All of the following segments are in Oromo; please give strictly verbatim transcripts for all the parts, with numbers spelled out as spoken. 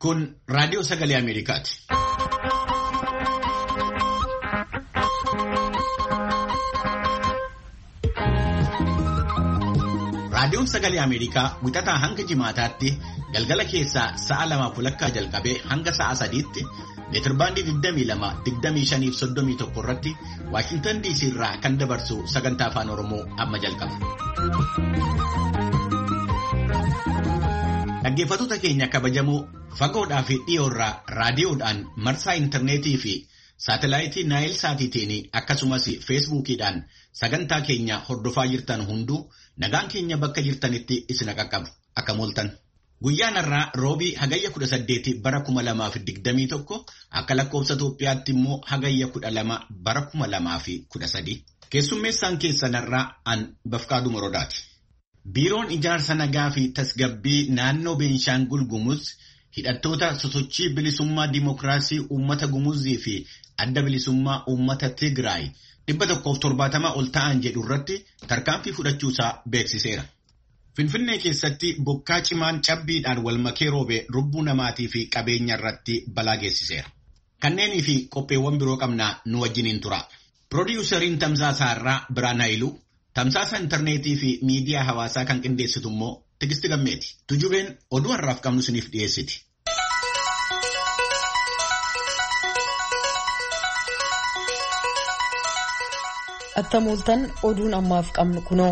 Kun raadiyoo sagalee Ameerikaati. Raadiyoon sagalee Ameerikaa wixataa hanga jimaataatti galgala keessaa sa'a lamaaf walakkaa jalqabee hanga sa'a sadiitti meetirbaandii digdamii lama, digdamii shanii fi soddomii tokko irratti Waashintan D C irraa kan dabarsu sagantaa afaan Oromoo amma jalqaba. Dhaggeeffattoota keenya kabajamoo fagoodhaa fi dhiyoorraa raadiyoodhaan marsaa intarneetii fi saatelaayitii Naayil Saatiitiin akkasumas feesbuukiidhaan sagantaa keenya hordofaa jirtan hunduu nagaan keenya bakka jirtanitti isin qaqqabu akka mooltan. Guyyaan har'aa roobii hagayya kudha saddeeti bara kuma lamaa fi digdamii tokko akka lakkoofsa Itoophiyaatti immoo hagayya kudha lama bara kuma lamaa fi kudha sadii. Keessummeessaan keessan har'aa an Bafqaaduu Morodaati. Biiroon ijaarsa nagaa fi tasgabbii naannoo Beenshaangul Gumuz hidhattoota sosochii bilisummaa dimokiraasii uummata Gumuzii fi adda bilisummaa uummata Tigraay dhibba tokkoof torbaatama ol ta'an jedhu irratti tarkaanfii fudhachuusaa beeksiseera. Finfinnee keessatti bokkaa cimaan cabbiidhaan wal makee roobee lubbuu namaatii fi qabeenya irratti balaa geessiseera. Kanneenii fi qopheewwan biroo qabnaa nu wajjiniin tura. Piroodyuusariin Tamsaasaa irraa Biraan Haayiluu, tamsaasa intarneetii fi miidiyaa hawaasaa kan qindeessitu immoo Tigisti Gammeeti. Tujubeen oduu har'aaf qabnu isiniif dhiyeessiti. Attamooltan oduun ammaaf qabnu kunoo.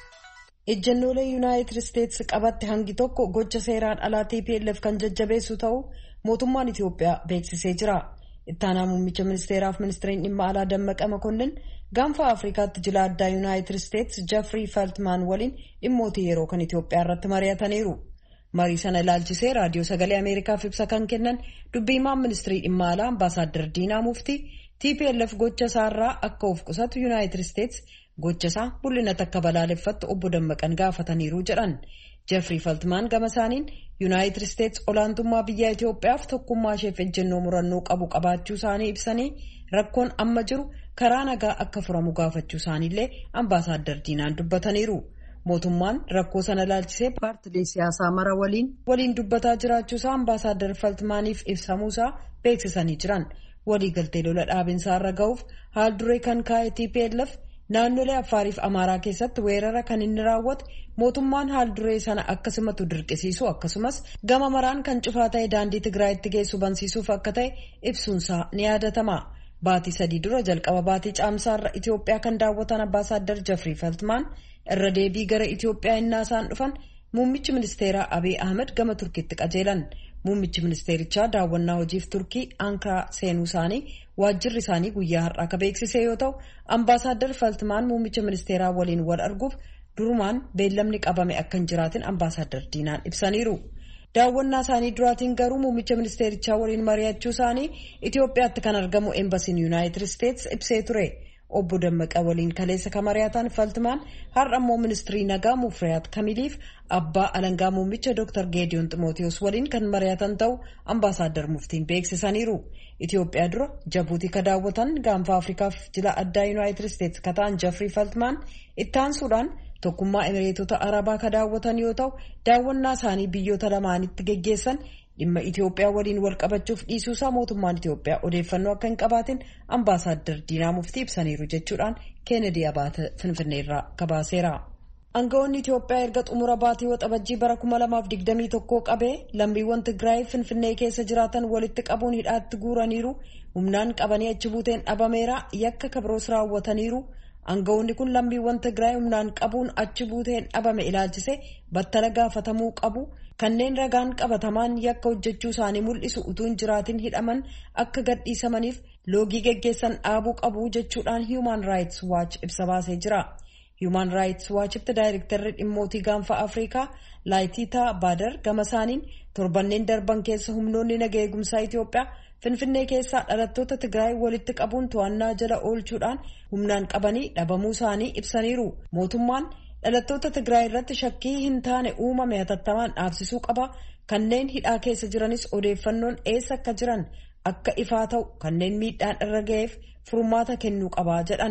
Ejjennoolee Yuunaayitid Isteetsi qabatte hangi tokko gocha seeraan alaa T P L F kan jajjabeessu ta'uu mootummaan Itoophiyaa beeksisee jira. Ittaanaa muummicha ministeeraaf ministeeriin dhimma alaa Dammaqa Makonnin gaanfa Afrikaatti jila addaa Yuunaayitid Isteetsi Jeffrey Feltman waliin dhimmoota yeroo kan Itoophiyaa irratti mari'ataniiru. Marii sana ilaalchisee raadiyoo sagalee Ameerikaaf ibsa kan kennan dubbiimaan ministeerii dhimma alaa Ambaasaadder Diinaa Muftii T P L F gocha isaarraa akka of qusatu Yuunaayitid Isteetsi gocha isaa bul'ina takka balaaleffattu obbo Dammaqan gaafataniiru jedhan. Jeffrey Feltman gama isaaniin Yuunaayitid Isteetsi olaantummaa biyya Itoophiyaaf tokkummaa isheef ejjennoo murannoo qabu qabaachuu isaanii ibsanii rakkoon amma jiru karaa nagaa akka furamu gaafachuu isaaniillee Ambaasaadder Diinaan dubbataniiru. Mootummaan rakkoo sana ilaalchisee paartilee siyaasaa mara waliin waliin dubbataa jiraachuusaa Ambaasaadder Feltmaniif ibsamuusaa beeksisanii jiran. Waliigaltee lola dhaabinsaa irra ga'uuf haal duree kan kaa'e T P L F naannolee Affaariif Amaaraa keessatti weerara kan inni raawwate mootummaan haal duree sana akkasumatu dirqisiisu akkasumas gama maraan kan cufaa ta'e daandii Tigraayitti geessu bansiisuuf akka ta'e ibsuunsaa ni yaadatama. Baatii sadii dura jalqaba baatii caamsaarra Itoophiyaa kan daawwatan Ambaasaadder Jeffrey Feltman irra deebii gara Itoophiyaa innaa isaan dhufan muummichi ministeeraa Abiy Ahmed gama Turkiitti qajeelan. Muummichi ministeerichaa daawwannaa hojiif Turkii Ankaraa seenuu isaanii waajjirri isaanii guyyaa har'aa akka beeksise yoo ta'u Ambaasaadder Feltman muummicha ministeeraa waliin wal arguuf durumaan beellamni qabame akka hin jiraatin Ambaasaadder Diinaan ibsaniiru. Daawwannaa isaanii duraatiin garuu muummicha ministeerichaa waliin mari'achuu isaanii Itoophiyaatti kan argamu Eembasiin Yuunaayitid Isteetsi ibsee ture. Obbo Dammaqa waliin kaleessa kan mari'atan Feltman har'a immoo ministirii nagaa Mufriyaat Kamiliif abbaa alangaa muummicha Dr Geediyoon Ximootiyoos waliin kan mari'atan ta'uu Ambaasaadder Muftiin beeksisaniiru. Itoophiyaa dura Jabuutii ka daawwatan gaanfa Afrikaaf jila addaa Yuunaayitid Isteetsi ka ta'an Jeffrey Feltman ittaansuudhaan tokkummaa Emireetota Arabaa ka daawwatan yoo ta'u daawwannaa isaanii biyyoota lamaanitti geggeessan dhimma Itoophiyaa waliin wal qabachuuf dhiisuusaa mootummaan Itoophiyaa odeeffannoo akka hin qabaatin Ambaasaadder Diinaa Muftii ibsaniiru jechuudhaan Keenedii Abaate Finfinneerraa gabaaseera. Aangawoonni Itoophiyaa erga xumura baatii waxabajjii bara kuma lamaaf digdamii tokkoo qabee lammiiwwan Tigraay Finfinnee keessa jiraatan walitti qabuun hidhaatti guuraniiru, humnaan qabanii achi buuteen dhabameera, yakka kabroos raawwataniiru. Aangawoonni kun lammiiwwan Tigraay humnaan qabuun achi buuteen dhabame ilaalchise battala gaafatamuu qabu. Kanneen ragaan qabatamaan yakka hojjechuu isaanii mul'isu utuu hin jiraatin hidhaman akka gadhiisamaniif loogii geggeessan dhaabuu qabu jechuudhaan Human Rights Watch ibsa baasee jira. Human Rights Watchitti daayirektarri dhimmootii gaanfa Afrikaa Laayitiitaa Baadar gama isaaniin torbanneen darban keessa humnoonni nagaa eegumsaa Itoophiyaa Finfinnee keessaa dhalattoota Tigraay walitti qabuun to'annaa jala oolchuudhaan humnaan qabanii dhabamuu isaanii ibsaniiru. Mootummaan dhalattoota Tigraay irratti shakkii hin taane uumame hatattamaan dhaabsisuu qaba. Kanneen hidhaa keessa jiranis odeeffannoon eessa akka jiran akka ifaa ta'u kanneen miidhaan irra ga'eef furmaata kennuu qaba jedhan.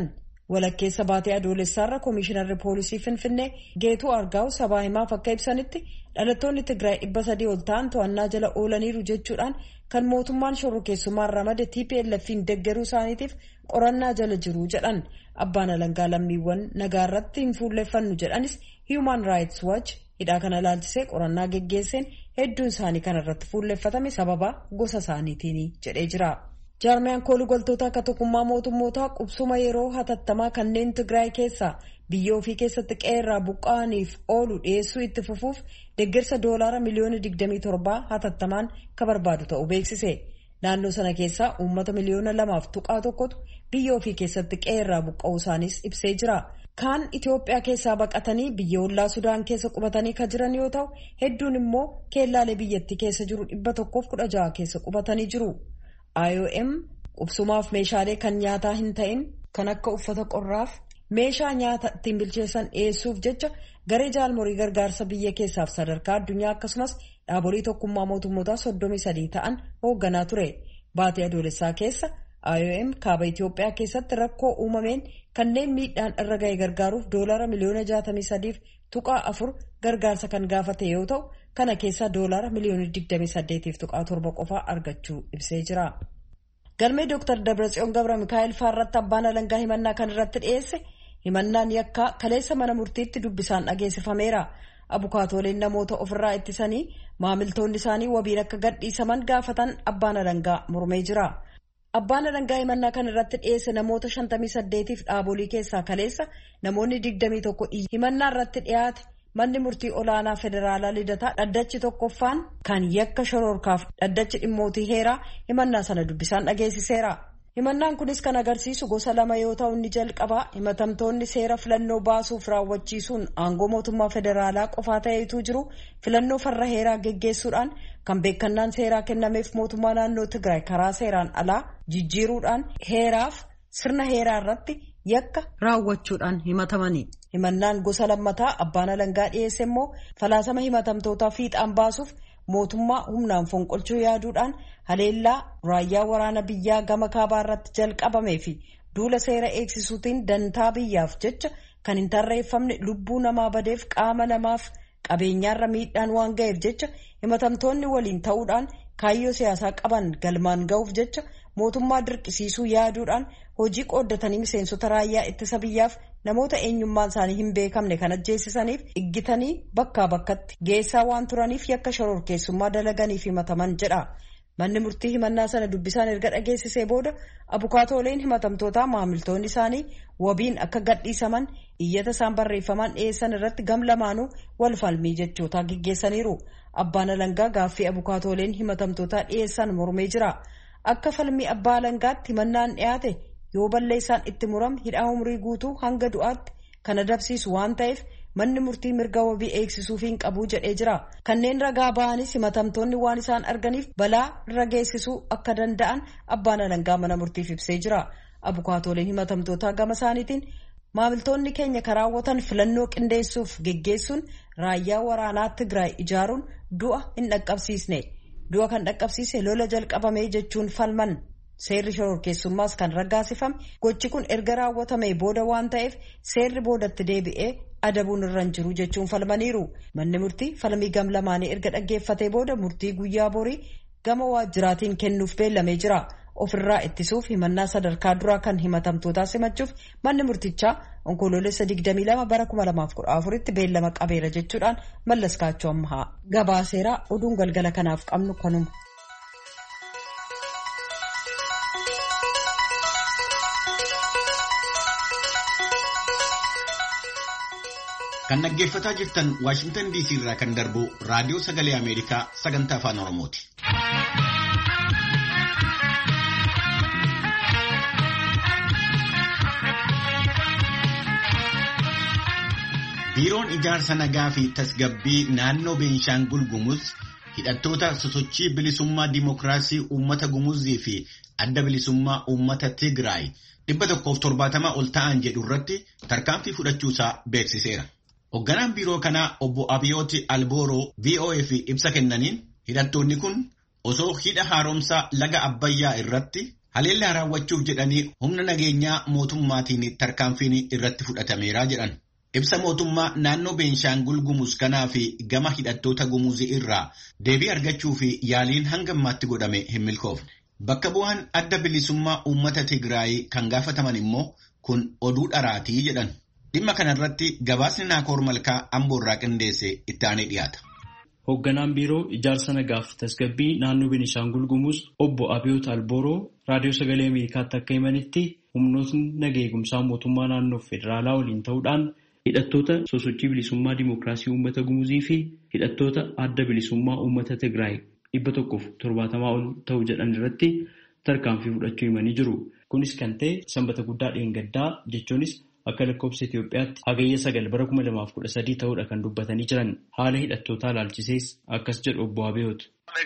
Walakkeessa baatee adoolessaarra Komishinarri Poolisii Finfinnee Geetuu Argaa'u sabaa himaaf akka ibsanitti dhalattoonni Tigraay dhibba sadii ol ta'an to'annaa jala oolaniiru jechuudhaan kan mootummaan shororkeessummaan ramade T P L F deeggaruu isaaniitiif qorannaa jala jiru jedhan. Abbaan alangaa lammiiwwan nagaa irratti hin fuulleeffannu jedhanis Human Rights Watch hidhaa kana ilaalchisee qorannaa geggeesseen hedduun isaanii kana irratti fuulleeffatame sababa gosa isaaniitiin jedhee jira. Jaarmiyaan koolugaltoota akka tokkummaa mootummootaa qubsuma yeroo hatattamaa kanneen Tigraay keessaa biyya ofii keessatti qeerraa buqqa'aniif oolu dhiyeessuu itti fufuuf deeggarsa doolaara miliyoona digdamii torbaa hatattamaan ka barbaadu ta'uu beeksise. Naannoo sana keessaa uummata miliyoona lamaaf tuqaa tokkotu biyya ofii keessatti qeerraa buqqa'uu isaaniis ibsee jira. Kaan Itoophiyaa keessaa baqatanii biyya ollaa Sudaan keessa qubatanii kan jiran yoo ta'u hedduun immoo keellaalee biyyattii keessa jiru dhibba tokkoof kudha jaha keessa qubatanii jiru. I O M qubsumaaf meeshaalee kan nyaataa hin ta'in kan akka uffata qorraaf meeshaa nyaata ittiin bilcheessan dhiyeessuuf jecha garee jaalmorii gargaarsa biyya keessaaf sadarkaa addunyaa akkasumas dhaabolee tokkummaa mootummootaa soddomii sadii ta'an hoogganaa ture. Baatee adoolessaa keessa I O M kaaba Itoophiyaa keessatti rakkoo uumameen kanneen miidhaan irra ga'e gargaaruuf doolaara miliyoona jaatamii sadiif tuqaa afur gargaarsa kan gaafate yoo ta'u kana keessaa doolaara miliyoona digdamii saddeetiif tuqaa torba qofaa argachuu ibsee jira. Galmee Dooktar Dabratsiyoon Gabra Mikaa'el faarratti abbaan alangaa himannaa kan irratti dhiyeesse himannaan yakkaa kaleessa mana murtiitti dubbisaan dhageessifameera. Abukaatooleen namoota ofirraa ittisanii maamiltoonni isaanii wabiin akka gadhiisaman gaafatan abbaan alangaa mormee jira. Abbaan alangaa himannaa kan irratti dhiyeesse namoota shantamii saddeetiif dhaabolii keessaa kaleessa namoonni digdamii tokko himannaa irratti dhiyaate manni murtii olaanaa federaalaa lidataa dhaddachi tokkoffaan kan yakka shororkaaf dhaddachi dhimmootii heeraa himannaa sana dubbisaan dhageessiseera. Himannaan kunis kan agarsiisu gosa lama yoo ta'u inni jalqabaa himatamtoonni seera filannoo baasuuf raawwachiisuun aangoo mootummaa federaalaa qofaa ta'eetu jiru filannoo farra heeraa geggeessuudhaan kan beekannaan seeraa kennameef mootummaa naannoo Tigraay karaa seeraan alaa jijjiiruudhaan heeraaf sirna heeraa irratti yakka raawwachuudhaan himatamani. Himannaan gosa lammataa abbaan alangaa dhiyeesse immoo falaasama himatamtootaa fiixaan baasuuf mootummaa humnaan fonqolchuu yaaduudhaan haleellaa raayyaa waraana biyyaa gama kaabaa irratti jalqabamee fi duula seera eegsisuutiin dantaa biyyaaf jecha kan hin tarreeffamne lubbuu namaa badeef qaama namaaf qabeenyaarra miidhaan waan ga'eef jecha himatamtoonni waliin ta'uudhaan kaayyoo siyaasaa qaban galmaan ga'uuf jecha mootummaa dirqisiisuu yaaduudhaan hojii qooddatanii miseensota raayyaa ittisa biyyaaf namoota eenyummaan isaanii hin beekamne kan ajjeesisaniif iggitanii bakkaa bakkatti geessaa waan turaniif yakka shororkeessummaa dalaganiif himataman jedha. Manni murtii himannaa sana dubbisaan erga dhageessisee booda abukaatooleen himatamtootaa maamiltoonni isaanii wabiin akka gadhiisaman iyyata isaan barreeffamaan dhiyeessan irratti gam lamaanuu wal falmii jechootaa gaggeessaniiru. Abbaan alangaa gaaffii abukaatooleen himatamtootaa dhiyeessan mormee jira. Akka falmii abbaa alangaatti himannaan dhiyaate yoo balleessaan itti murame hidhaa umrii guutuu hanga du'aatti kan adabsiisu waan ta'eef manni murtii mirga wabii eegsisuuf hin qabu jedhee jira. Kanneen ragaa ba'anis himatamtoonni waan isaan arganiif balaa irra geessisuu akka danda'an abbaan alangaa mana murtiif ibsee jira. Abukaatooleen himatamtootaa gama isaaniitiin maamiltoonni keenya karaawwatan filannoo qindeessuuf geggeessuun raayyaa waraanaa Tigraay ijaaruun du'a hin dhaqqabsiisne. Du'a kan dhaqqabsiise lola jalqabamee jechuun falman. Seerri shororkeessummaas kan raggaasifame gochi kun erga raawwatamee booda waan ta'eef seerri boodatti deebi'ee adabuun irra hin jiru jechuun falmaniiru. Manni murtii falmii gam lamaanii erga dhaggeeffatee booda murtii guyyaa borii gama waajjiraatiin kennuuf beellamee jira. Ofirraa ittisuuf himannaa sadarkaa duraa kan himatamtootaa simachuuf manni murtichaa onkoloolessa digdamii lama bara kuma lamaaf kudha afuritti beellama qabeera jechuudhaan Mallas Kaachoo Ammahaa gabaaseera. Oduun galgala kanaaf qabnu kanuma. Kan dhaggeeffataa jirtan Waashingtan D C irraa kan darbu Raadiyoo Sagalee Ameerikaa sagantaa afaan Oromooti. Biiroon ijaarsa nagaa fi tasgabbii naannoo Beenshaangul Gumuz hidhattoota sosochii bilisummaa dimokiraasii uummata Gumuzii fi adda bilisummaa uummata Tigraay dhibba tokkoof torbaatama ol ta'an jedhu irratti tarkaanfii fudhachuusaa beeksiseera. Hoogganaan biiroo kanaa obbo Abiyooti Albooroo V O A ibsa kennaniin hidhattoonni kun osoo hidha haaromsaa laga Abbayyaa irratti Haleellaa raawwachuuf jedhanii humna nageenyaa mootummaatiin tarkaanfiin irratti fudhatameera jedhan. Ibsa mootummaa naannoo Beenshaangul Gumuz kanaa fi gama hidhattoota Gumuzii irraa deebii argachuu fi yaaliin hanga ammaatti godhame hin milkoofne. Bakka bu'aan adda bilisummaa uummata Tigraay kan gaafataman immoo kun oduu dharaatii jedhan. Dhimma kanarratti gabaasni Naakoor Malkaa Amboorraa qindeesse itti aanee dhiyaata. Hoogganaan biiroo ijaarsa nagaaf tasgabbii naannoo Benishaangul Gumuz obbo Abiyoot Albooroo raadiyoo sagalee Ameerikaatti akka himanitti humnootni nagaa eegumsaa mootummaa naannoo federaalaa waliin ta'uudhaan hidhattoota sosochii bilisummaa dimookiraasii uummata Gumuzii fi hidhattoota adda bilisummaa uummata Tigraay dhibba tokkoof torbaatamaa ol ta'u jedhan irratti tarkaanfii fudhachuu himanii jiru. Kunis kan ta'e sanbata guddaa dheengaddaa jechuunis akka lakkoofsa Itoophiyaatti hagayya sagal bara kuma lamaaf kudha sadii ta'uudha kan dubbatanii jiran. Haala hidhattootaa ilaalchisees akkas jedhu obbo Abiyoot.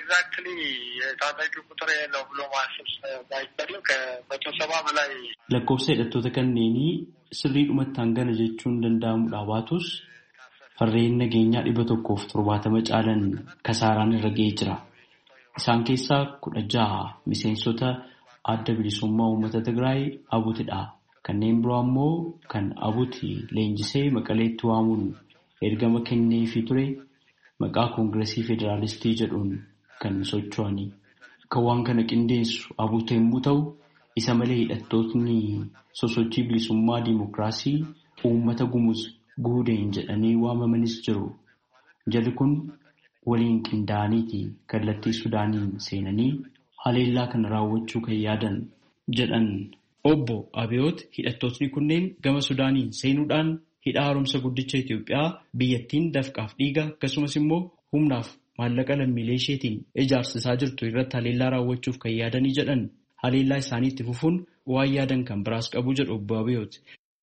Lakkoofsa hidhattoota kanneenii sirriidhumatti hangana jechuun danda'amudha baatus farreen nageenyaa dhibba tokkoof torbaatama caalan kasaaraan irra ga'ee jira. Isaan keessaa kudha jaha miseensota adda bilisummaa uummata Tigraay Abutidha. Kanneen biroo ammoo kan Abuti leenjisee Maqaleetti waamuun ergama kenneefii ture maqaa Koongiresii Federaalistii jedhuun kan socho'anii. Kan waan kana qindeessu Abuti yommuu ta'u, isa malee hidhattootni sosochii bilisummaa dimookiraasii uummata Gumuz guudeen jedhanii waamamanis jiru. Jalli kun waliin qindaa'aniiti kallattii Sudaaniin seenanii haleellaa kana raawwachuu kan yaadan jedhan. Obbo Abiyoot hidhattootni kunneen gama Sudaaniin seenuudhaan hidha haaromsa guddicha Itoophiyaa biyyattiin dafqaaf dhiiga akkasumas immoo humnaaf maallaqa lammiilee isheetiin ijaarsisaa jirtu irratti haleellaa raawwachuuf kan yaadanii jedhan. Haleellaa isaanii itti fufuun waan yaadan kan biraas qabu jedhu obbo Abiyoot.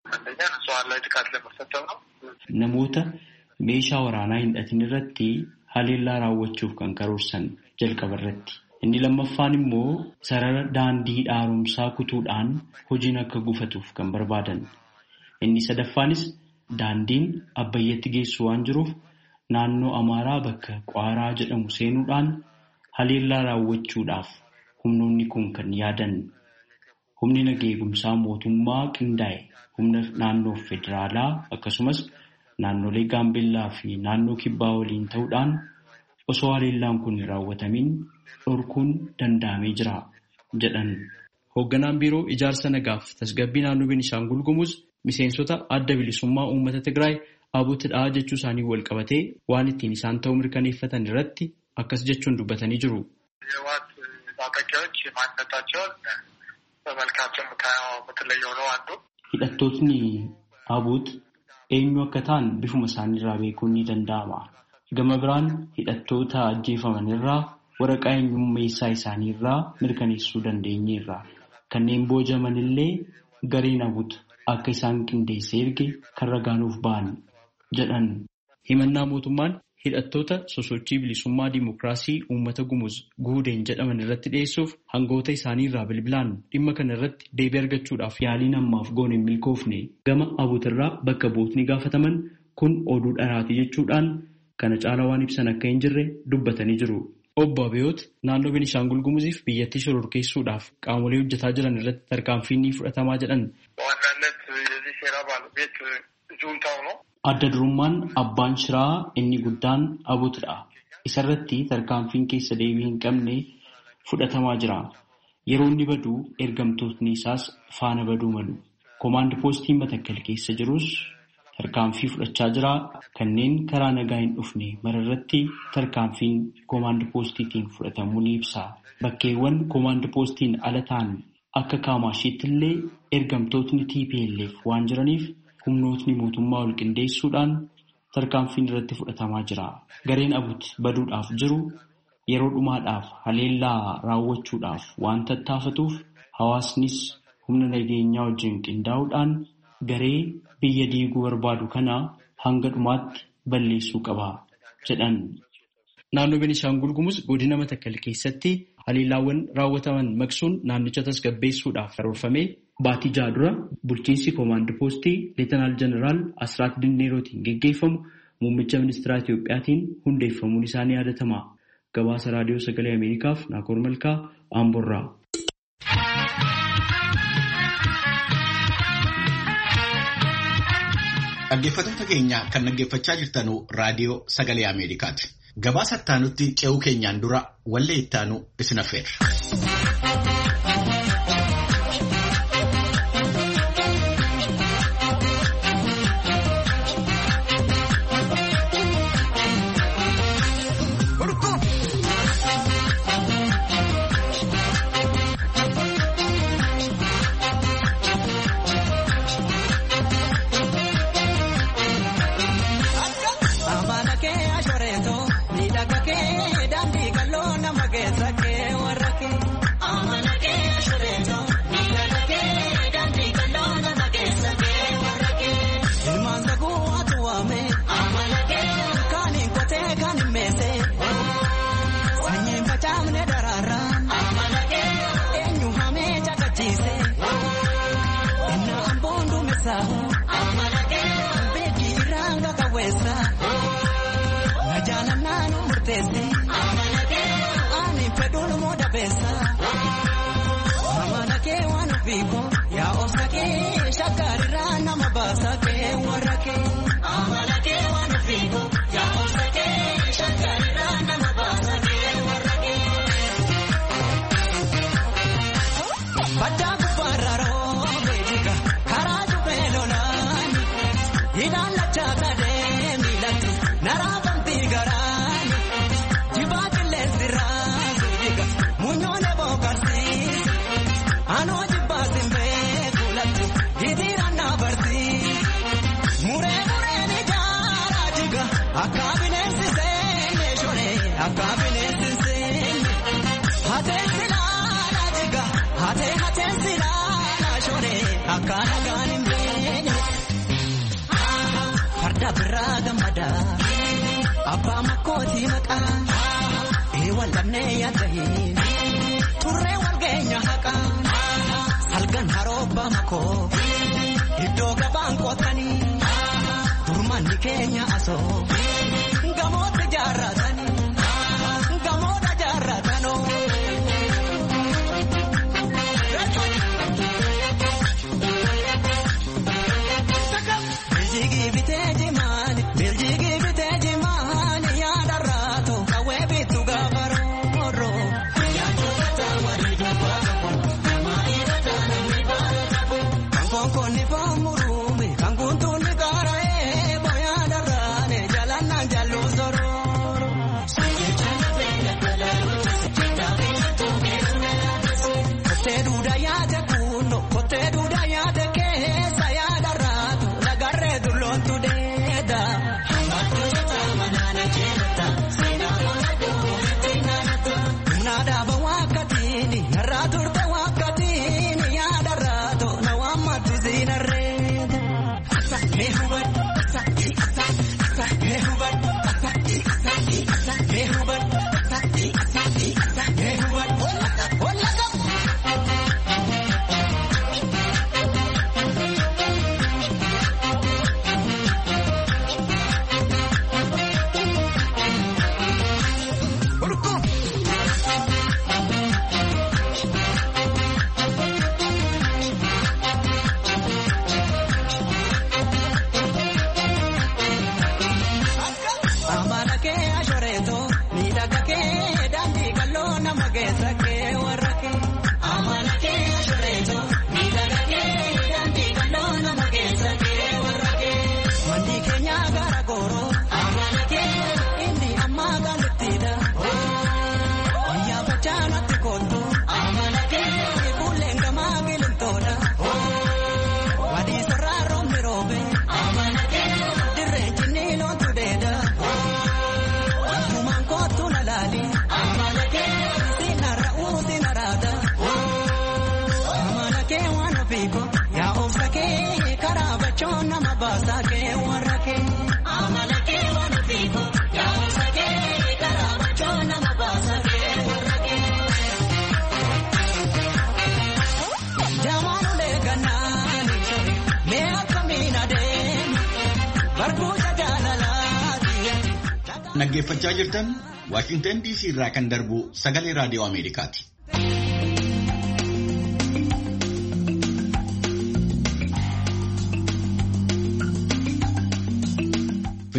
Namoota meeshaa waraanaa hin hidhatin irratti haleellaa raawwachuuf kan karoorsan jalqaba irratti. Inni lammaffaan immoo sarara daandii haaromsaa kutuudhaan hojiin akka gufatuuf kan barbaadan. Inni sadaffaanis daandiin Abbayyaatti geessu waan jiruuf naannoo Amaaraa bakka Qwaaraa jedhamu seenuudhaan haleellaa raawwachuudhaaf humnoonni kun kan yaadan. Humni nagaa eegumsaa mootummaa qindaa'e humna naannoo federaalaa akkasumas naannolee Gaambeellaa fi naannoo Kibbaa waliin ta'uudhaan osoo haleellaan kun hin raawwatamin dhorkuun danda'amee jira jedhan. Hoogganaan biiroo ijaarsa nagaaf tasgabbii naannoo Benishaangul Gumuz miseensota adda bilisummaa uummata Tigraay Abutidhaa jechuu isaanii wal qabatee waan ittiin isaan ta'uu mirkaneeffatan irratti akkas jechuun dubbatanii jiru. Hidhattootni Abut eenyu akka ta'an bifuma isaaniirraa beekuun ni danda'ama. Gama biraan hidhattoota ajjeefaman irraa waraqaa eenyummeessaa isaanii irraa mirkaneessuu dandeenyeerra. Kanneen boojaman illee gareen Abut akka isaan qindeessee erge kan ragaanuuf ba'an jedhan. Himannaa mootummaan hidhattoota sosochii bilisummaa dimookiraasii uummata Gumuz guudeen jedhaman irratti dhiyeessuuf hangoota isaanii irraa bilbilaan dhimma kana irratti deebii argachuudhaaf yaaliin ammaaf goone hin milkoofne. Gama Abut irraa bakka buutni gaafataman kun oduu dharaati jechuudhaan kana caalaa waan ibsan akka hin jirre dubbatanii jiru. Obbo Abiyoot naannoo Benishaangul Gumuziif biyyattii shororkeessuudhaaf qaamolee hojjetaa jiran irratti tarkaanfiin ni fudhatamaa jedhan. Adda durummaan abbaan shiraa inni guddaan Abutidha. Isarratti tarkaanfiin keessa deebii hin qabne fudhatamaa jira. Yeroo inni badu ergamtootni isaas faana baduu malu. Koomaand poostiin Matakkal keessa jirus tarkaanfii fudhachaa jira. Kanneen karaa nagaa hin dhufne mararratti tarkaanfiin koomaand poostiitiin fudhatamuu ni ibsa. Bakkeewwan koomaand poostiin ala ta'an akka Kaamashiitti illee ergamtootni T P L F waan jiraniif humnootni mootummaa wal qindeessuudhaan tarkaanfiin irratti fudhatamaa jira. Gareen Abut baduudhaaf jiru yeroo dhumaadhaaf haleellaa raawwachuudhaaf waan tattaafatuuf hawaasnis humna nageenyaa wajjin qindaa'uudhaan garee biyya diiguu barbaadu kana hanga dhumaatti balleessuu qaba jedhan. Naannoo Benishaangul Gumuz godina Matakkal keessatti haleellaawwan raawwataman maqsuun naannicha tasgabbeessuudhaaf karoorfamee baatii jaha dura bulchiinsi koomaand poostii Leetanaal Jeneraal Asraat Dinneerootiin geggeeffamu muummicha ministeeraa Itiyoophiyaatiin hundeeffamuun isaanii yaadatama. Gabaasa raadiyoo sagalee Ameerikaaf Naakoor Malkaa Amboorraa. Dhaggeeffattoota keenya kan dhaggeeffachaa jirtanu raadiyoo Sagalee Ameerikaati. Gabaasa ittaanutti ce'uu keenyaan dura wallee ittaanu isin affeerra. Farda birraa gammadaa abbaa makkootii maqaa eewwan lamnee yaadahee turree walgeenya haqaa salgan haroobbaa makoo iddoo gabaan qootanii durmanni keenya asoo gamoota jaarratanii gamoota jaarratanoo. Naggeeffachaa jirtan Waashingtan D C irraa kan darbu Sagalee Raadiyoo Ameerikaati.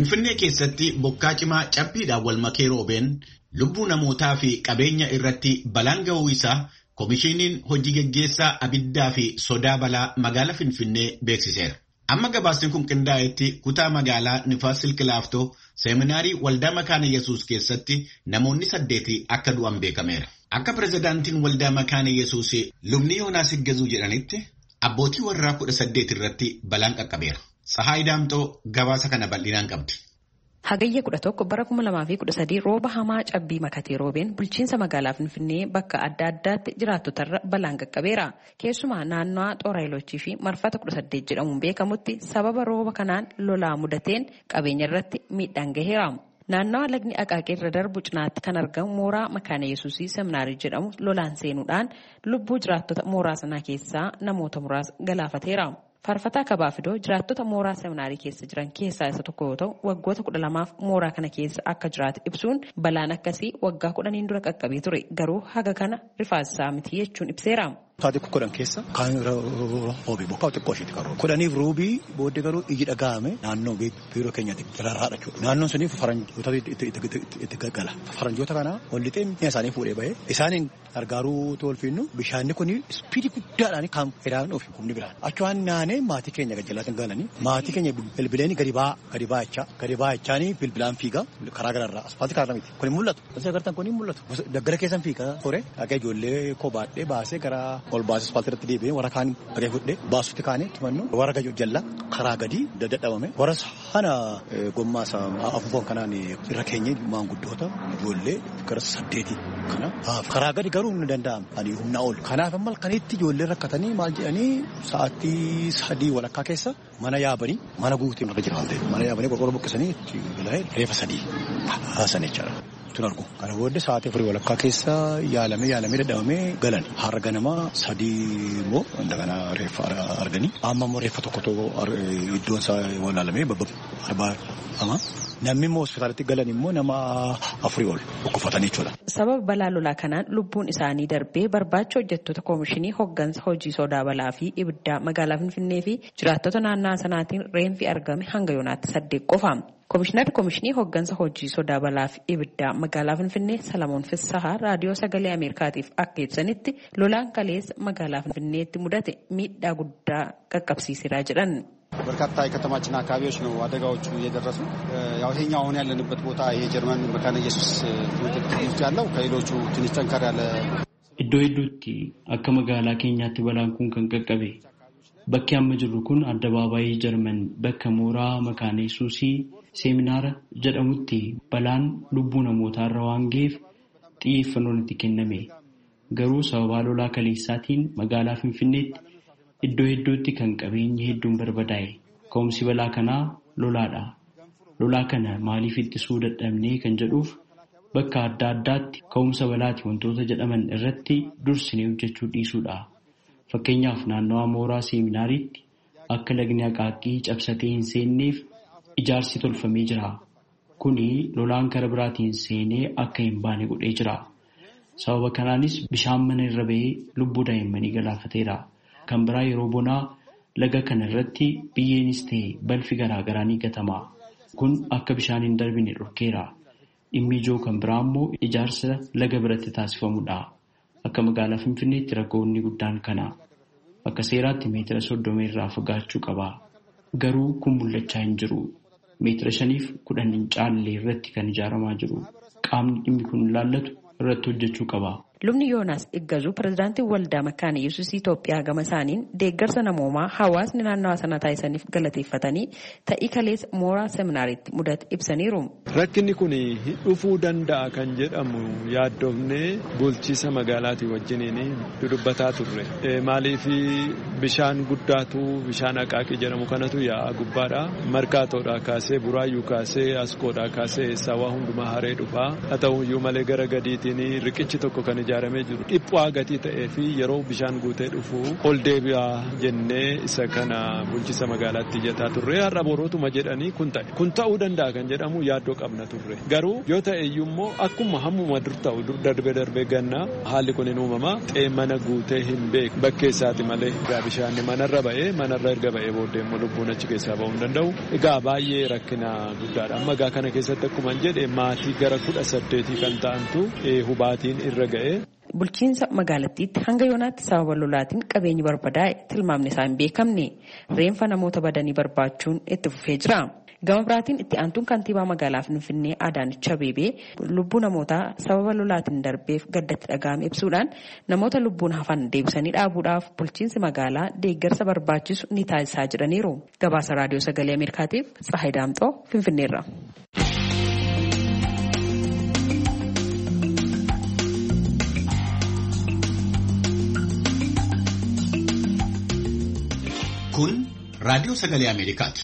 Finfinnee keessatti bokkaa cimaa cabbiidhaan wal makee roobeen lubbuu namootaa fi qabeenya irratti balaan ga'uu isaa Komishiiniin hojii geggeessaa abiddaa fi sodaa balaa magaalaa Finfinnee beeksiseera. Amma gabaasni kun qindaa'etti kutaa magaalaa Nifaas Silk Laaftoo seeminaarii waldaa Makaana Yesuus keessatti namoonni saddeeti akka du'an beekameera. Akka pirezidaantiin waldaa Makaana Yesuus lubni Yoonaas Higgazuu jedhanitti abbootii warraa kudha saddeet irratti balaan qaqqabeera. Sahaay Daamtoo gabaasa kana bal'inaan qabdi. Hagayya kudha tokko bara kuma lamaa fi kudha sadii rooba hamaa cabbii makatee roobeen bulchiinsa magaalaa Finfinnee bakka adda addaatti jiraattotarra balaan qaqqabeera. Keessumaa naannawaa Xooraayiloochii fi marfata kudha saddeet jedhamuun beekamutti sababa rooba kanaan lolaa mudateen qabeenya irratti miidhaan gaheera. Naannawaa lagni Aqaaqee irra darbu cinaatti kan argamu mooraa Makaana Yesuusii seminaarii jedhamu lolaan seenuudhaan lubbuu jiraattota mooraa sanaa keessaa namoota muraasa galaafateera. Faarfataa Kabaafidoo jiraattota mooraa seminaarii keessa jiran keessaa isa tokko yoo ta'u waggoota kudha lamaaf mooraa kana keessa akka jiraate ibsuun balaan akkasii waggaa kudhaniin dura qaqqabee ture garuu haga kana rifaasaa miti jechuun ibseera. Taatee kudhan keessa kaan roobii bokkaa xiqqoo isheetti qaroo kudhaniif roobii booddee garuu iyyi dhaga'ame naannoo biiroo keenyaatti rarraadha jechuudha. Naannoon suniif faranjoota itti gaggala. Faranjoota kana ol lixee mi'a isaanii fuudhee bahee isaaniin gargaaruu tolfiinnu bishaanni kun ispiidii guddaadhaan kan edaan ofi humni biraan. Achuwaan naanee maatii keenya gajjallaatiin galanii maatii keenya bilbileen gadi ba'aa gadi ba'achaa gadi ba'achaanii bilbilaan fiigaa karaa gararraa aspaaltii karaa miti. Kun mul'atu. Asii agartan kun mul'atu. Daggala keessan fiigaa ture dhagee ijoollee koo baadhee baasee gara ol baasee aspaaltii irratti deebi'ee warra kaan gadi fudhee baasutti kaanee tumannu warra gadi jallaa karaa gadi dadhabame warra sana gommaa afuufoon kanaan irra keenye maanguddoota ijoollee gara saddeetii kana karaa gadi garuu ni danda'ama ani humna ol kanaaf amma kanitti ijoollee rakkatanii maal jedhanii sa'aatii sadii walakkaa keessa mana yaabanii mana guutuu irra jira waan ta'eef mana yaabanii qorqorroo buqqisanii reefa sadii haasan jechaadha. Tun argu kana booddee sa'aatii afurii walakkaa keessa yaalamee yaalamee dadhabamee galan har'a ganamaa sadii immoo indagana reeffa arganii amma immoo reeffa tokkotu iddoon isaa walaalamee arbaa ama namni immoo hospitaalatti galan immoo nama afurii ol dhukkufatanii jechuudha. Sababa balaa lolaa kanaan lubbuun isaanii darbee barbaacha hojjettoota koomishinii hoggansa hojii sodaa balaa fi ibiddaa magaalaa Finfinnee fi jiraattota naannoo sanaatiin reenfi argame hanga yoonaatti saddeet qofa. Koomishinarri koomishinii hoggansa hojii sodaa balaa fi ibiddaa magaalaa Finfinnee Salamoon Fissahaa raadiyoo sagalee Ameerikaatiif akka ibsanitti lolaan kaleessa magaalaa Finfinneetti mudate miidhaa guddaa qaqqabsiiseera jedhan. በርካታ የከተማችን አካባቢዎች ነው አደጋዎቹ እየደረሱ ያው ይሄኛው አሁን ያለንበት ቦታ ይሄ ጀርመን መካነ ኢየሱስ ትምህርት ያለው ከሌሎቹ ትንሽ ጠንከር ያለ iddoo hedduutti akka magaalaa keenyaatti balaan kun kan qaqqabe bakki amma jirru kun addabaabaayii jarman bakka mooraa Makaana Yesuusii seeminaara jedhamutti balaan lubbuu namootaa irra waan ga'eef xiyyeeffannoon itti kenname garuu sababa lolaa kaleessaatiin magaalaa Finfinneetti iddoo hedduutti kan qabeenyi hedduun barbadaa'e ka'umsi balaa kanaa lolaadha. Lolaa kana maaliif ittisuu dadhabnee kan jedhuuf bakka adda addaatti ka'umsa balaati wantoota jedhaman irratti dursinee hojjechuu dhiisuudha. Fakkeenyaaf naannawaa mooraa seeminaariitti akka lagni Aqaaqii cabsatee hin seenneef ijaarsi tolfamee jira. Kuni lolaan karaa biraatiin seenee akka hin baane godhee jira. Sababa kanaanis bishaan mana irra ba'ee lubbuu daa'immanii galaafateera. Kan biraa yeroo bonaa laga kana irratti biyyeenis ta'e balfi garaa garaa ni gatama. Kun akka bishaan hin darbine dhorkeera. Dhimmi ijoo kan biraa immoo ijaarsa laga biratti taasifamudha. Akka magaalaa Finfinneetti rakkoonni guddaan kana. Akka seeraatti meetira soddoma irraa fagaachuu qaba. Garuu kun mul'achaa hin jiru. Meetira shaniif kudhan hin caalle irratti kan ijaaramaa jiru. Qaamni dhimmi kun ilaallatu irratti hojjechuu qaba. Lubni Yoonaas Higgazuu pirezidaantii waldaa Makaana Yesuus Itoophiyaa gama isaaniin deeggarsa namoomaa hawaasni naannawaa sana taasisaniif galateeffatanii ta'ii kaleessa mooraa seminaariitti mudate ibsaniiru. Rakkinni kun dhufuu danda'a kan jedhamu yaaddoofnee bulchiisa magaalaatii wajjiniin dudubbataa turre. Maaliif bishaan guddaatu bishaan Aqaaqii jedhamu kanatu yaa'a gubbaadha. Markaatoodhaa kaasee Buraayyuu kaasee Askoodhaa kaasee Sawaa hundumaa haree dhufaa. Haa ta'uyyuu malee gara gadiitiin riqichi tokko kan ijaaramee jiru dhiphaa gatii ta'ee fi yeroo bishaan guutee dhufu ol deebi'aa jennee isa kana bulchiinsa magaalaatti iyyataa turre har'a borootuma jedhanii kun ta'e kun ta'uu danda'a kan jedhamu yaaddoo qabna turre garuu yoo ta'e iyyuu immoo akkuma hammuma dur ta'u dur darbee darbee gannaa haalli kun hin uumama xee mana guutee hin beeku bakkee isaati malee egaa bishaan manarra ba'ee manarra erga ba'ee booddee immoo lubbuun achi keessaa ba'uu hin danda'u egaa baay'ee rakkina guddaadha amma egaa kana keessatti akkuma jedhe maatii gara kudha saddeetii kan ta'antu hubaatiin irra ga'e. Bulchiinsa magaalattiitti hanga yoonaatti sababa lolaatiin qabeenyi barbadaa'e tilmaamni isaa hin beekamne reeffa namoota badanii barbaachuun itti fufee jira. Gama biraatiin itti aantuun kantiibaa magaalaa Finfinnee Adaanech Abeebee lubbuu namootaa sababa lolaatiin darbeef gaddatti dhaga'ame ibsuudhaan namoota lubbuun hafan deebisanii dhaabuudhaaf bulchiinsi magaalaa deeggarsa barbaachisu ni taasisaa jedhaniiru. Gabaasa raadiyoo sagalee Ameerikaatiif Tsahaay Daamxoo Finfinneerra. Kun raadiyoo sagalee Ameerikaati.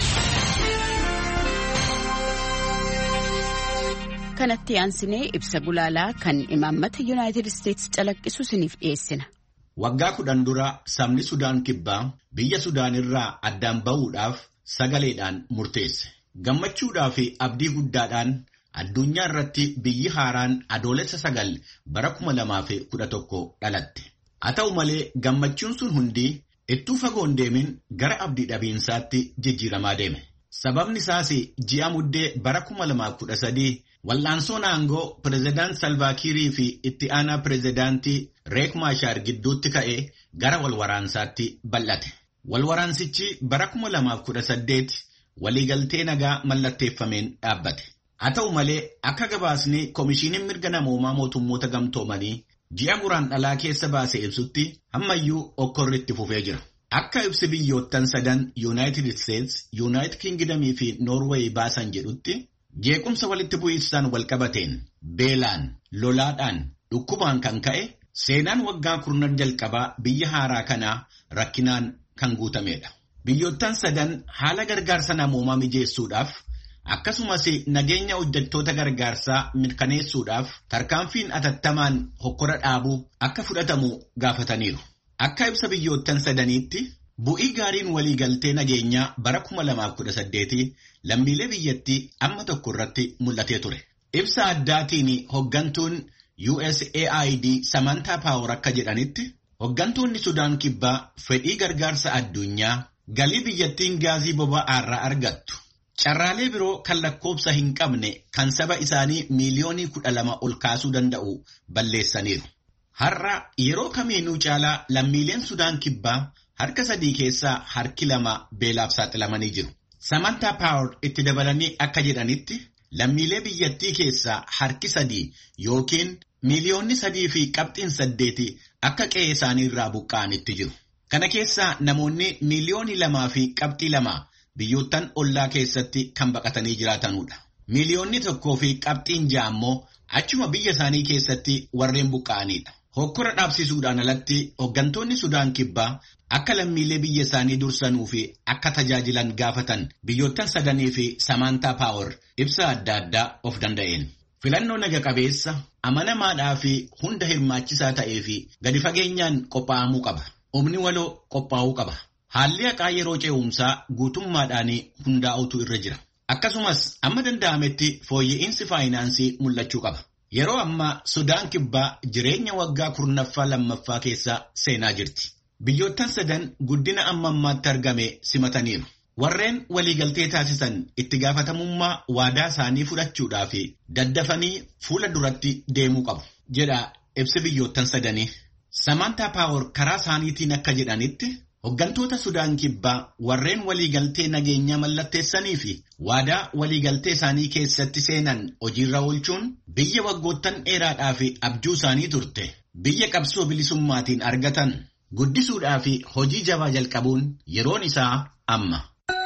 Kanatti aansinee ibsa gulaalaa kan imaammata Yuunaayitid Isteetsi calaqqisu isiniif dhiyeessina. Waggaa kudhan dura sabni Sudaan Kibbaa biyya Sudaan irraa addaan ba'uudhaaf sagaleedhaan murteesse. Gammachuudhaa fi abdii guddaadhaan addunyaa irratti biyyi haaraan adoolessa sagal bara kuma lamaa fi kudha tokko dhalatte. Haa ta'u malee gammachuun sun hundi ittuu fagoon deemin gara abdii dhabiinsaatti jijjiiramaa deeme. Sababni isaas ji'a muddee bara kuma lamaa kudha sadii wal'aansoon aangoo pireezidaant Salvaakiirii fi itti aanaa pireezidaantii Reek Maashaar gidduutti ka'ee gara walwaraansaatti bal'ate. Walwaraansichi bara kuma lamaa kudha saddeet waliigaltee nagaa mallatteeffameen dhaabbate. Haa ta'u malee akka gabaasni Komishiiniin Mirga Namoomaa Mootummoota Gamtoomanii ji'a guraandhalaa keessa baasee ibsutti ammayyuu okkorri itti fufee jira. Akka ibsi biyyoottan sadan Yuunaayitid Isteetsi, Yuunaayitid Kingidamii fi Noorweey baasan jedhutti jeequmsa walitti bu'iinsaan walqabateen beelaan, lolaadhaan, dhukkubaan kan ka'e seenaan waggaa kurnan jalqabaa biyya haaraa kanaa rakkinaan kan guutamedha. Biyyoottan sadan haala gargaarsa namoomaa mijeessuudhaaf akkasumas nageenya hojjettoota gargaarsaa mirkaneessuudhaaf tarkaanfiin atattamaan hokkora dhaabuu akka fudhatamu gaafataniiru. Akka ibsa biyyoottan sadaniitti bu'ii gaariin waliigaltee nageenyaa bara kuma lamaa kudha saddeetii lammiilee biyyattii amma tokko irratti mul'atee ture. Ibsa addaatiin hoggantuun U S A I D Samantaa Paawar akka jedhanitti hoggantoonni Sudaan Kibbaa fedhii gargaarsa addunyaa galii biyyattiin gaazii boba'aa irraa argattu. Carraalee biroo kan lakkoobsa hin qabne kan saba isaanii miiliyoonii kudha lama ol kaasuu danda'u balleessaniiru. Har'a yeroo kamiinuu caalaa lammiileen Sudaan Kibbaa harka sadii keessaa harki lama beelaaf saaxilamanii jiru. Samantaa Paawar itti dabalanii akka jedhanitti lammiilee biyyattii keessaa harki sadii yookiin miiliyoonni sadii fi qabxiin saddeeti akka qe'ee isaanii irraa buqqa'anitti jiru. Kana keessaa namoonni miiliyoonii lamaa fi qabxii lama biyyoottan ollaa keessatti kan baqatanii jiraatanudha. Miiliyoonni tokkoo fi qabxiin ja'a immoo achuma biyya isaanii keessatti warreen buqqa'anidha. Hokkora dhaabsisuudhaan alatti hoggantoonni Sudaan Kibbaa akka lammiilee biyya isaanii dursanuu fi akka tajaajilan gaafatan biyyoottan sadanii fi Samantaa Paawar ibsa adda addaa of danda'een. Filannoo naga qabeessa, amanamaadhaa fi hunda hirmaachisaa ta'ee fi gadi fageenyaan qophaa'amuu qaba. Humni waloo qophaa'uu qaba. Haalli haqaa yeroo ce'umsaa guutummaadhaan hundaa'utu irra jira. Akkasumas amma danda'ametti fooyya'insi faayinaansii mul'achuu qaba. Yeroo ammaa Sudaan Kibbaa jireenya waggaa kurnaffaa lammaffaa keessa seenaa jirti. Biyyoottan sadan guddina amma ammaatti argame simataniiru. Warreen waliigaltee taasisan itti gaafatamummaa waadaa isaanii fudhachuudhaa fi daddafanii fuula duratti deemuu qabu jedha ibsi biyyoottan sadanii. Samantaa Paawar karaa isaaniitiin akka jedhanitti hoggantoota Sudaan Kibbaa warreen waliigaltee nageenyaa mallatteessanii fi waadaa waliigaltee isaanii keessatti seenan hojiirra oolchuun biyya waggoottan dheeraadhaa fi abjuu isaanii turte biyya qabsoo bilisummaatiin argatan guddisuudhaa fi hojii jabaa jalqabuun yeroon isaa amma.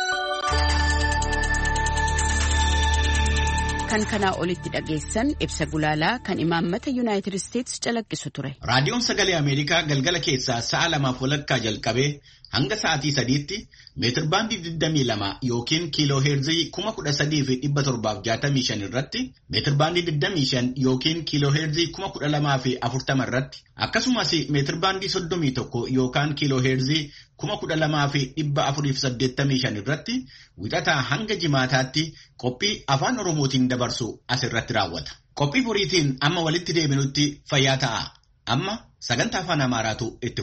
Kan kanaa olitti dhageessan ibsa gulaalaa kan imaammata Yuunaayitid Isteetsi calaqqisu ture. Raadiyoon Sagalee Ameerikaa galgala keessaa sa'a lamaaf walakkaa jalqabee hanga sa'aatii sadiitti meetir baandii digdamii lama yookiin kiiloo heerzii kuma kudha sadii fi dhibba torbaaf jaatamii shan irratti, meetir baandii digdamii shan yookiin kiiloo heerzii kuma kudha lamaa fi afurtama irratti, akkasumas meetir baandii soddomii tokko yookaan kiiloo heerzii kuma kudha lamaa fi dhibba afurii fi saddeettamii shan irratti wixataa hanga jimaataatti qophii afaan Oromootiin dabarsu asirratti raawwata. Qophii boriitiin amma walitti deebinutti fayyaa ta'a. Amma sagantaa afaan Amaaraatu itti